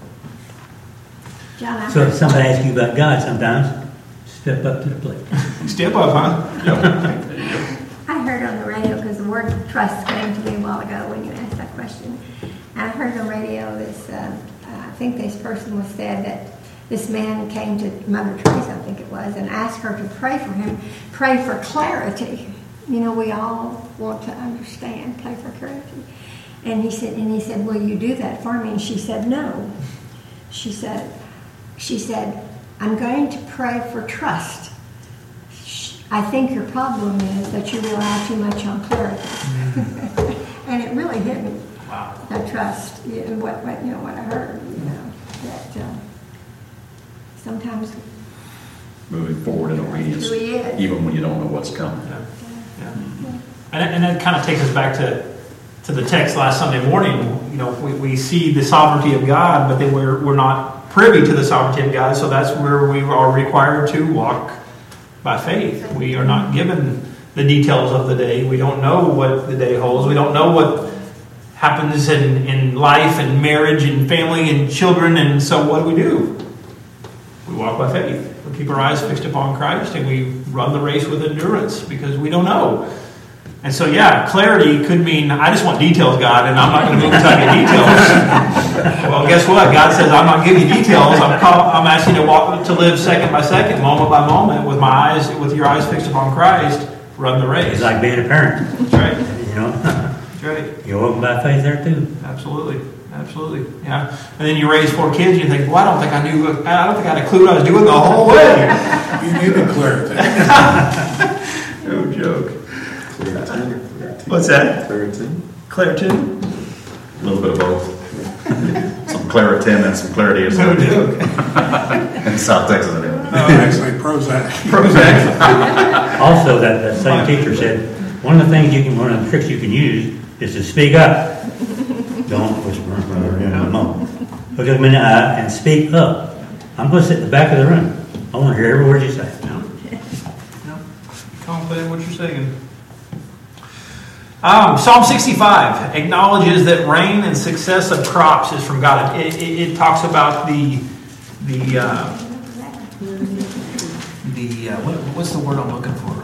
John, So if somebody asks you about God sometimes, step up to the plate. Step up, huh? I heard on the radio, because the word trust came to me a while ago when you asked that question. I heard on the radio this, I think this person was said that this man came to Mother Teresa, I think it was, and asked her to pray for him, pray for clarity. We all want to understand, pray for clarity. And he said, will you do that for me? And she said, no. She said, I'm going to pray for trust. I think your problem is that you rely too much on clarity. And it really hit me. Wow. That trust, what I heard, that sometimes Moving forward in obedience, Really is. even when you don't know what's coming. Yeah. And that kind of takes us back to the text last Sunday morning. We see the sovereignty of God, but then we're not privy to the sovereignty of God, so that's where we are required to walk by faith. We are not given the details of the day. We don't know what the day holds. We don't know what happens in life and marriage and family and children, and so what do? We walk by faith. We keep our eyes fixed upon Christ, and we run the race with endurance because we don't know. And so, clarity could mean, I just want details, God, and I'm not going to move until I get details. Well, guess what? God says, I'm not giving you details. I'm asking you to live second by second, moment by moment, with your eyes fixed upon Christ, run the race. It's like being a parent. That's right. That's right. You're walking by faith there too. Absolutely. Yeah. And then you raise 4 kids, and you think, well, I don't think I had a clue what I was doing the whole way. You needed clarity. No joke. What's that? Claritin? A little bit of both. Some Claritin and some clarity is No joke. in South Texas. Actually, Prozac. Prozac. Also, that same teacher said, one of the things one of the tricks you can use is to speak up. Don't whisper in the moment. Look them in the eye and speak up. I'm going to sit in the back of the room. I want to hear every word you say. No. Confident in what you're saying. Psalm 65 acknowledges that rain and success of crops is from God. It talks about what's the word I'm looking for?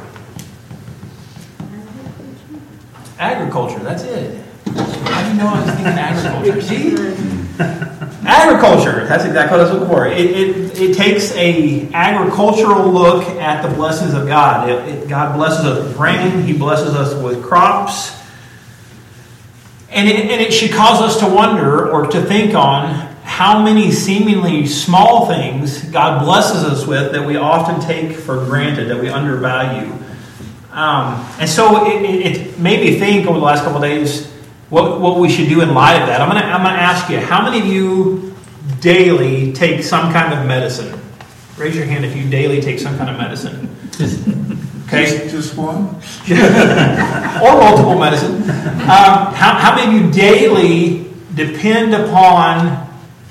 Agriculture. That's it. How do you know I was thinking agriculture? See? Agriculture. That's exactly what I was looking for. It takes a agricultural look at the blessings of God. God blesses us with rain. He blesses us with crops. And it should cause us to wonder or to think on how many seemingly small things God blesses us with that we often take for granted, that we undervalue. And so it made me think over the last couple of days what we should do in light of that. I'm gonna ask you, how many of you daily take some kind of medicine? Raise your hand if you daily take some kind of medicine. Okay, Just one? or multiple medicine. How many of you daily depend upon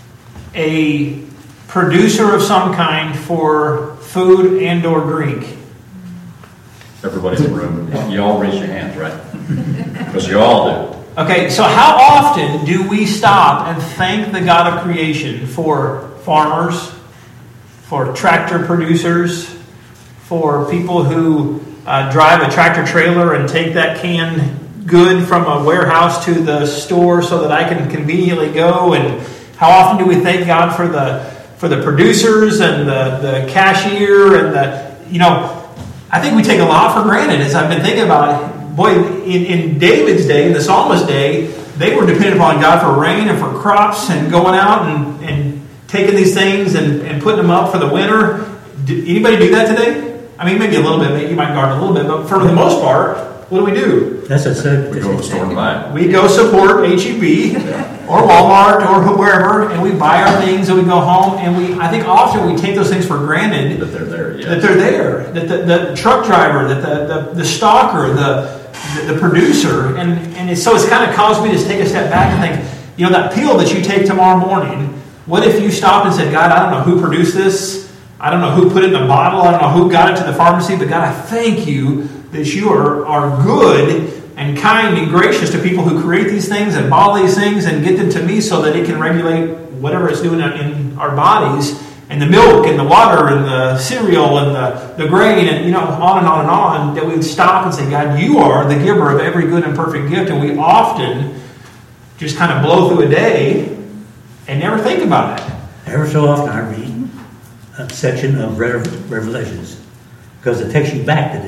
a producer of some kind for food and or drink? Everybody in the room, you all raise your hands, right? Because you all do. Okay, so how often do we stop and thank the God of creation for farmers, for tractor producers, for people who drive a tractor trailer and take that canned good from a warehouse to the store so that I can conveniently go? And how often do we thank God for the producers and the cashier and I think we take a lot for granted. As I've been thinking about it, boy, in David's day, in the psalmist's day, they were dependent upon God for rain and for crops and going out and taking these things and putting them up for the winter. Anybody do that today? I mean, maybe a little bit. You might garden a little bit, but for the most part, what do we do? We go to the store and buy it. We go support HEB or Walmart or wherever, and we buy our things and we go home. And I think often we take those things for granted That they're there, yeah. that they're there. That the truck driver, that the stalker, the producer, and so it's kind of caused me to take a step back and think, that pill that you take tomorrow morning. What if you stopped and said, God, I don't know who produced this. I don't know who put it in a bottle. I don't know who got it to the pharmacy. But God, I thank you that you are good and kind and gracious to people who create these things and bottle these things and get them to me so that it can regulate whatever it's doing in our bodies, and the milk and the water and the cereal and the grain and on and on and on, that we would stop and say, God, you are the giver of every good and perfect gift. And we often just kind of blow through a day and never think about it. Ever so often I read a section of Revelations because it takes you back to the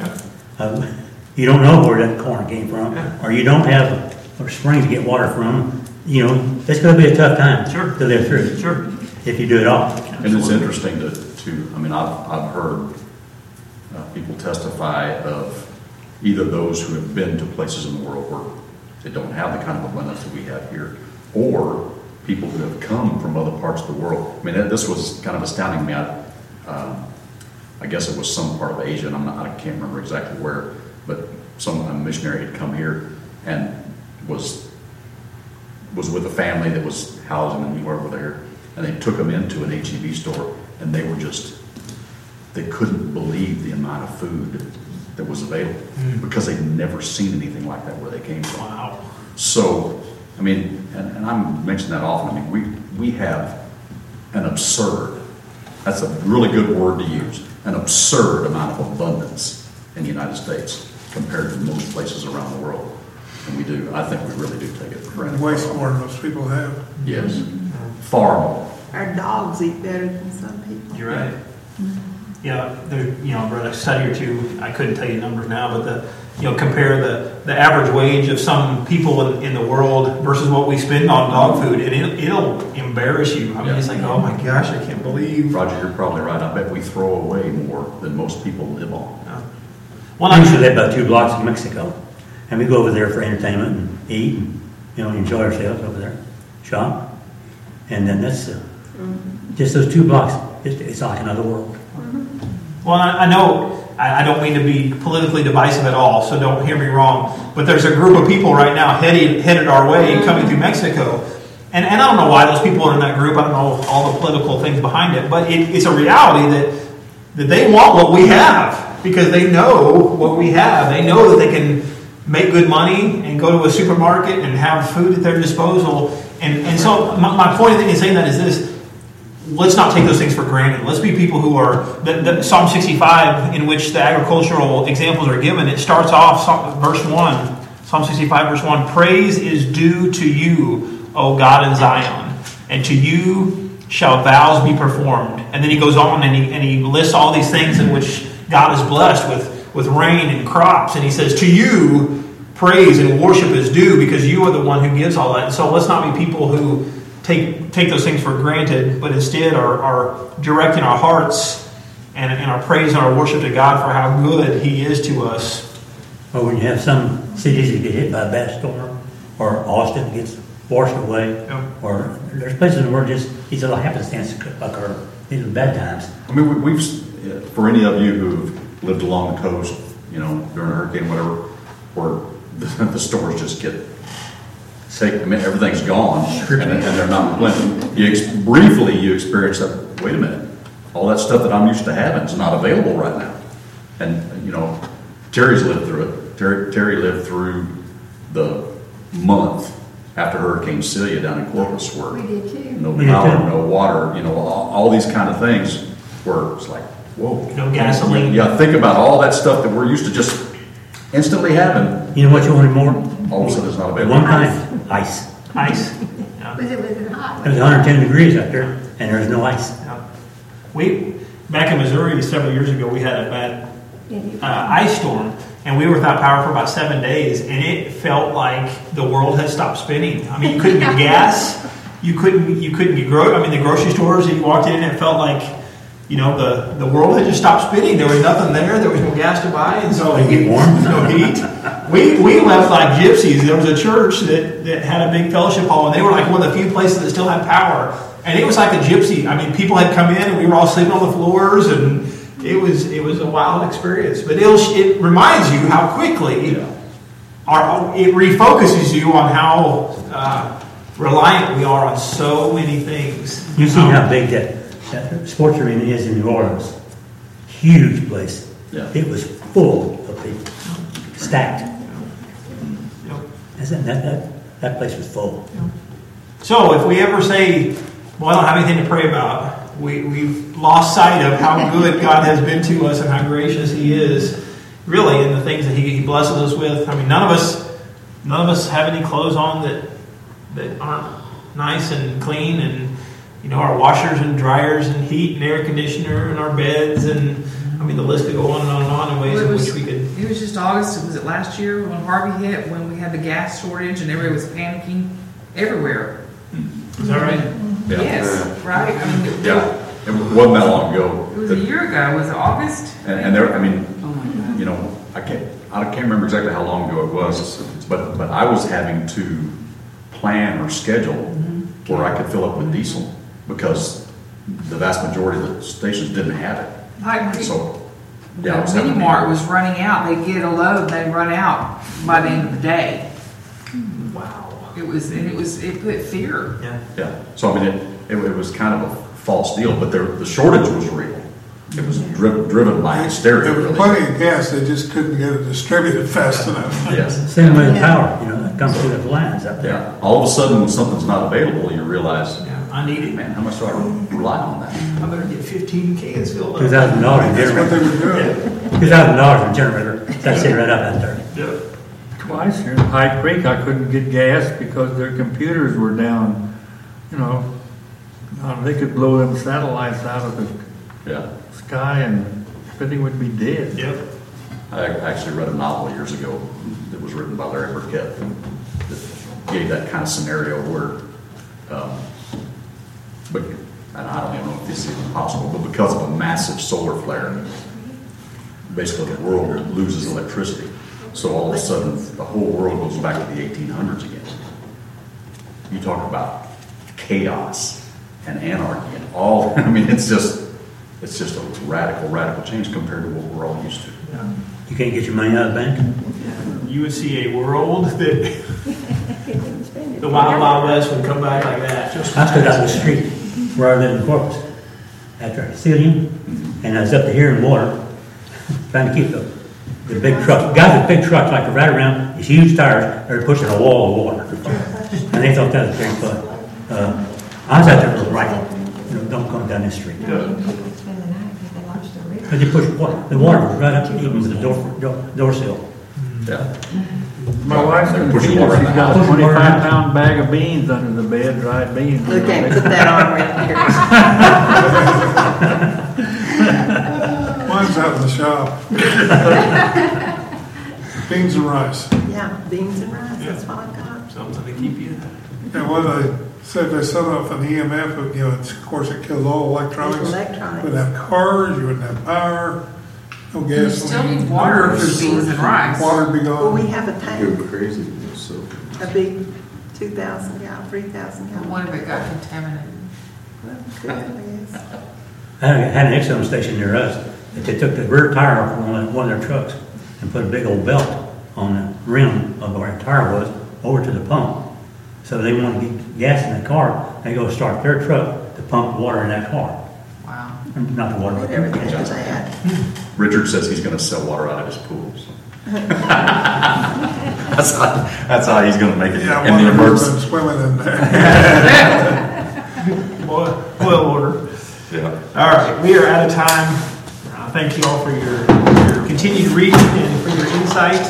time. You don't know where that corn came from, or you don't have a spring to get water from. It's going to be a tough time to live through. Sure. If you do it all. And it's interesting I've heard people testify of either those who have been to places in the world where they don't have the kind of abundance that we have here, or people who have come from other parts of the world. I mean, this was kind of astounding to me. I guess it was some part of Asia, and I can't remember exactly where, but a missionary had come here and was with a family that was housing them over there, and they took them into an HEB store, and they couldn't believe the amount of food that was available because they'd never seen anything like that where they came from. Wow. So, and I mention that often. We have an absurd, that's a really good word to use, an absurd amount of abundance in the United States compared to most places around the world. And we do. I think we really do take it for granted. Way more than most people have. Yes. Far more. Our dogs eat better than some people. You're right. Yeah, I read a study or two. I couldn't tell you numbers now, but compare the average wage of some people in the world versus what we spend on dog food, and it'll embarrass you. It's like, oh my gosh, I can't believe. Roger, you're probably right. I bet we throw away more than most people live on. I used to live about 2 blocks from Mexico, and we go over there for entertainment and eat and enjoy ourselves over there, shop, and then that's just those 2 blocks. It's like another world. Well, I know I don't mean to be politically divisive at all, so don't hear me wrong. But there's a group of people right now headed our way coming through Mexico. And I don't know why those people are in that group. I don't know all the political things behind it. But it's a reality that they want what we have because they know what we have. They know that they can make good money and go to a supermarket and have food at their disposal. And so my point in saying that is this. Let's not take those things for granted. Let's be people who are... The Psalm 65, in which the agricultural examples are given, it starts off, verse 1, Psalm 65, verse 1, praise is due to you, O God in Zion, and to you shall vows be performed. And then he goes on and he lists all these things in which God is blessed with rain and crops. And he says, to you, praise and worship is due because you are the one who gives all that. And so let's not be people who take those things for granted, but instead are directing our hearts and our praise and our worship to God for how good He is to us. Or when you have some cities that get hit by a bad storm, or Austin gets washed away, or there's places in the world just these little happenstances occur. These are bad times. I mean, we've for any of you who've lived along the coast, during a hurricane, whatever, where the stores just get sick. I mean, everything's gone, and they're not replenishing. Briefly, you experience that. Wait a minute, all that stuff that I'm used to having is not available right now. And Terry's lived through it. Terry lived through the month after Hurricane Celia down in Corpus, where We did too. no power, no water, all these kind of things, where it's like, whoa, No gasoline. Yeah, think about all that stuff that we're used to just instantly having. You know what you wanted more? All of a sudden, it's not available. One kind, ice. Ice. Yeah. Was it hot? It was 110 degrees out there, and there was no ice. Yeah. We, back in Missouri several years ago, we had a bad ice storm, and we were without power for about 7 days, and it felt like the world had stopped spinning. I mean, you couldn't get gas, you couldn't get the grocery stores that you walked in, it felt like the world had just stopped spinning. There was nothing there was no gas to buy, and so Did it get warm? no heat. We left like gypsies. There was a church that had a big fellowship hall, and they were like one of the few places that still had power. And it was like a gypsy. I mean, people had come in, and we were all sleeping on the floors, and it was a wild experience. But it reminds you how quickly it refocuses you on how reliant we are on so many things. You see how big that sports arena is in New Orleans. Huge place. Yeah. It was full of people. Stacked. That place was full. So if we ever say, well, I don't have anything to pray about, we've lost sight of how good God has been to us and how gracious He is, really, in the things that He blesses us with. I mean, none of us have any clothes on that aren't nice and clean, and our washers and dryers and heat and air conditioner and our beds, and I mean the list could go on and on and on in ways in which we could. It was just August. Was it last year when Harvey hit? When we had the gas shortage and everybody was panicking everywhere. Is that right? Yeah. Yes, right. I mean, It wasn't that long ago. It was a year ago. Was it August? And there, I mean, Oh my God. I can't remember exactly how long ago it was, but I was having to plan or schedule where I could fill up with diesel because the vast majority of the stations didn't have it. So, The I was having Mini Mart was running out. They'd get a load, and they'd run out by the end of the day. Wow. It put fear. Yeah. So I mean, it was kind of a false deal, but the shortage was real. It was driven by hysteria. There was Really. plenty of gas, they just couldn't get it distributed fast enough. Yes. Same way with power, that comes through the lines up there. Yeah. All of a sudden, when something's not available, you realize, Yeah, I need it. man, how much do I rely on that? I better get 15 cans filled up. $2,000 in That's what they generator. were doing. $2,000 in generator. That's it right up out there. Yeah. Twice here in Pike Creek, I couldn't get gas because their computers were down. They could blow them satellites out of the Yeah. sky and everything would be dead. Yep. I actually read a novel years ago that was written by Larry Burkett that gave that kind of scenario where, and I don't even know if this is even possible, but because of a massive solar flare, basically the world loses electricity. So all of a sudden, the whole world goes back to the 1800s again. You talk about chaos and anarchy and all. I mean, it's It's just a radical change compared to what we're all used to. You can't get your money out of the bank? You would see a world that the Wild West would come back like that. I stood out in the street where I live in Corpus after Cillian, and I was up to here in water trying to keep the big trucks. Guys with big trucks like to ride around these huge tires, they're pushing a wall of water. And they thought that was very fun. I was out there with a rifle. Don't come down this street. But they pushed the water was right up to even with the door sill. Yeah. My wife's They're gonna pushing she's water in the got a house. 25-pound bag of beans under the bed, dried beans. Look at put that on around here. Mine's out in the shop. Beans and rice. Yeah, beans and rice, that's what I've got. Something to keep you. And what I said, they set off an EMF, but, of course, it kills all electronics. Electronics. You wouldn't have cars, you wouldn't have power, no gas. You still need water for beans and rice. Water would be Well, we gone. have a Go tank, crazy. So a big 2,000 gallon, 3,000 gallon. What if it got contaminated? Well, could, I guess. I had an Exxon station near us that they took the rear tire off one of their trucks and put a big old belt on the rim of where the tire was over to the pump. So they want to get gas in the car. They go start their truck to pump water in that car. Wow. Not the water, but Everything for that. Richard says he's going to sell water out of his pool. So. that's how he's going to make it Yeah, in the one of emergency. them swimming in there. Oil order. Yeah. All right, we are out of time. Thank you all for your continued reading and for your insight.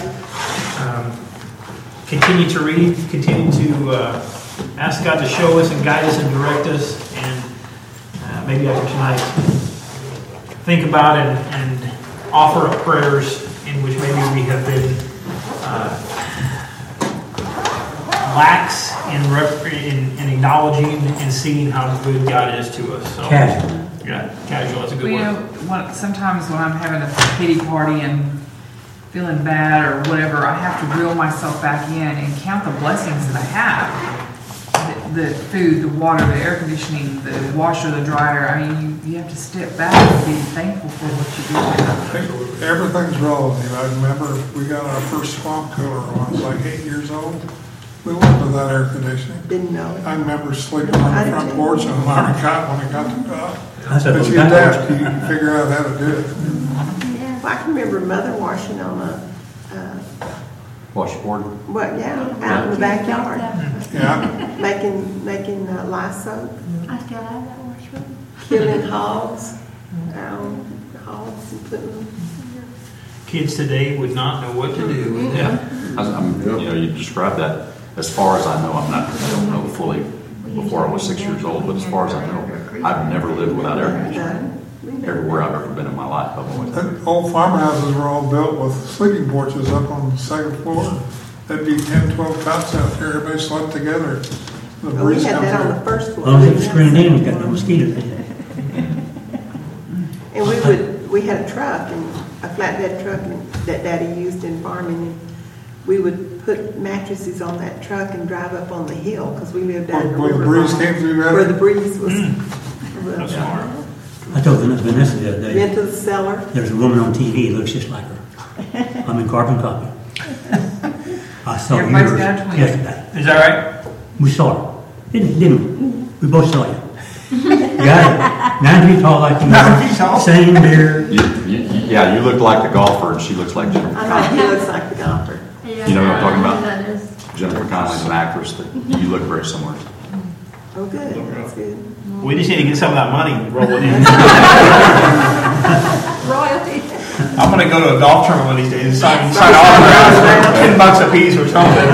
Continue to read, continue to ask God to show us and guide us and direct us, and maybe after tonight, think about and offer up prayers in which maybe we have been lax in acknowledging and seeing how good God is to us. So, casual. yeah, casual, that's a good Well, word. sometimes when I'm having a pity party and feeling bad or whatever, I have to reel myself back in and count the blessings that I have. The food, the water, the air conditioning, the washer, the dryer. I mean, you have to step back and be thankful for what you do. Everything's relative. I remember we got our first swamp cooler when I was like 8 years old. We went without air conditioning. Didn't know it. I remember sleeping on the front porch on my cot when I got to God. I said, But well, you adapt, you figure out how to do it. Well, I can remember mother washing on Washboard. out in the backyard, Yeah. making lye soap, I still have that washroom. killing hogs, hogs and putting them. Kids today would not know what to do with that. You described that. As far as I know, I don't know fully before I was 6 years old, but as far as I know, I've never lived without air conditioning. Everywhere I've ever been in my life, I've always had. And old farmhouses were all built with sleeping porches up on the second floor. There'd be 10, 12 cots out there, everybody slept together. The Well, we breeze had comes that on the in. first as floor. long as it was screened in, we got no mosquitoes in it. And we had a truck, and a flatbed truck that Daddy used in farming, and we would put mattresses on that truck and drive up on the hill, because we lived down the Where the river. breeze came through that. Where the breeze was. That's smart. I told Vanessa the other day, Into the cellar. there's a woman on TV that looks just like her. I'm in carbon copy. I saw Everybody's yours got a twin. yesterday. Is that right? We saw her. Didn't we? We both saw you. Got it. 9 feet tall like you. 9 feet tall? Same beard. Yeah, you look like the golfer, and she looks like Jennifer I know, Connelly. he looks like the golfer. Yeah, You know what I'm talking about? That is. Jennifer Connelly's an actress that you look very similar to. Oh, good, that's good. We just need to get some of that money rolling in. Royalty. I'm going to go to a golf tournament one of these days and sign autographs for $10 a piece or something.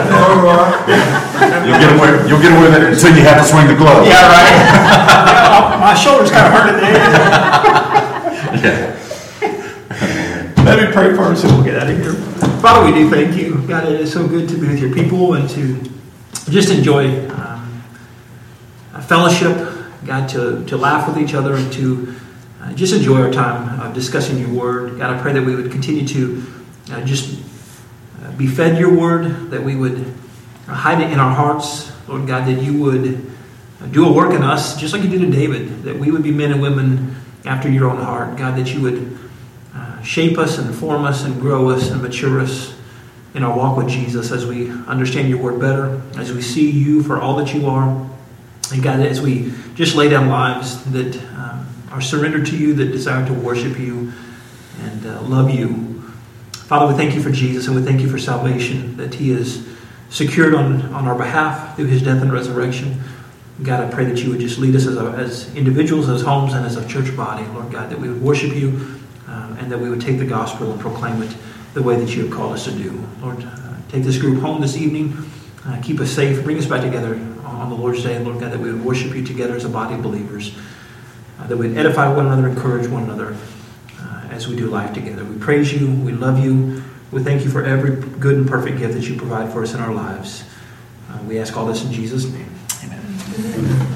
You'll get away with it until you have to swing the glove. Yeah, right. My shoulder's kind of hurting today. Yeah. Let me pray for us and we'll get out of here. Father, we do thank you. God, it is so good to be with your people and to just enjoy a fellowship, God, to laugh with each other and to just enjoy our time discussing your word. God, I pray that we would continue to just be fed your word, that we would hide it in our hearts, Lord God, that you would do a work in us, just like you did in David, that we would be men and women after your own heart. God, that you would shape us and form us and grow us and mature us in our walk with Jesus as we understand your word better, as we see you for all that you are. And God, as we just lay down lives that are surrendered to you, that desire to worship you and love you. Father, we thank you for Jesus, and we thank you for salvation that he is secured on our behalf through his death and resurrection. God, I pray that you would just lead us as individuals, as homes, and as a church body, Lord God, that we would worship you and that we would take the gospel and proclaim it the way that you have called us to do. Lord, take this group home this evening. Keep us safe. Bring us back together on the Lord's Day, Lord God, that we would worship you together as a body of believers, that we would edify one another, encourage one another as we do life together. We praise you. We love you. We thank you for every good and perfect gift that you provide for us in our lives. We ask all this in Jesus' name. Amen.